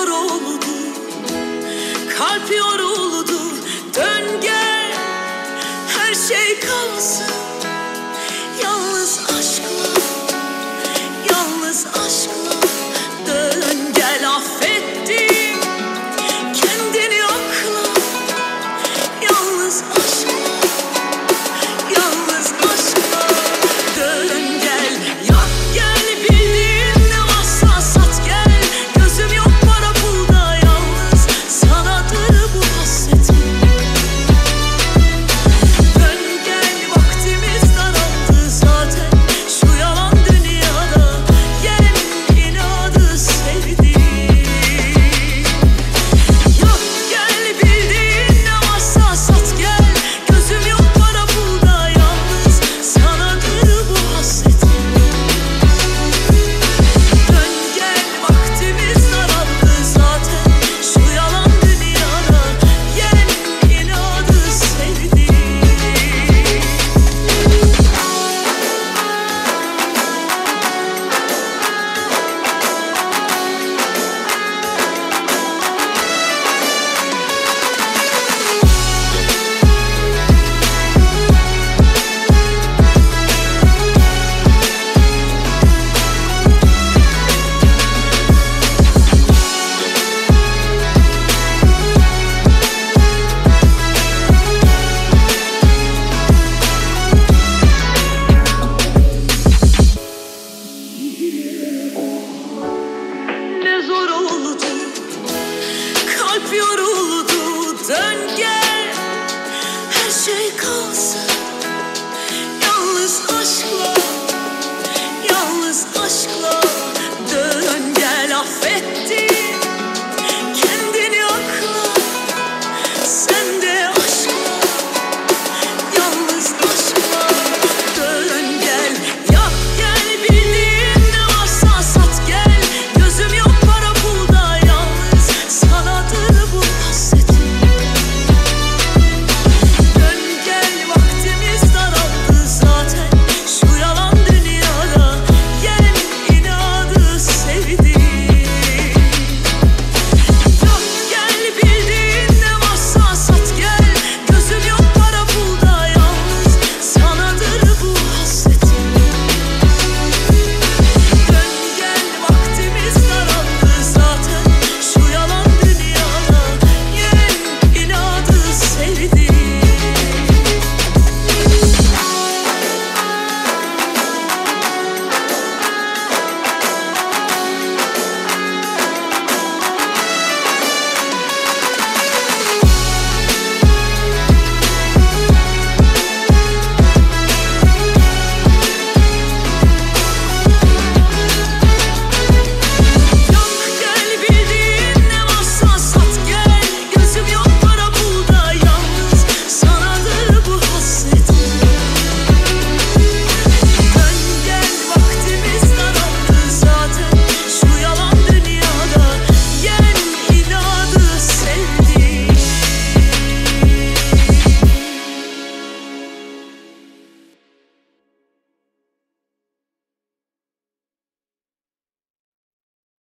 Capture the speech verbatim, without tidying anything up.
oldu, kalp yoruldu. Dön gel, her şey kalsın. Yalnız aşkla, yalnız aşkla. Dön gel, affettim kendini akla. Yalnız aşkla, yalnız aşkla. Dön gel, yak gel, bildiğin ne varsa sat gel. Gözüm yok para pulda, yalnız sanadır bu hasretim. Dön gel, vaktimiz daraldı zaten şu yalan dünyada. Yerim inadı sevdiğim. Yak gel, bildiğin ne varsa sat gel. Gözüm yok para pulda, yalnız sanadır bu hasretim. Dön gel, vaktimiz daraldı zaten şu yalan dünyada. Yerim inadı sevdiğim. Ne zor oldu, kalp yoruldu. Dön gel.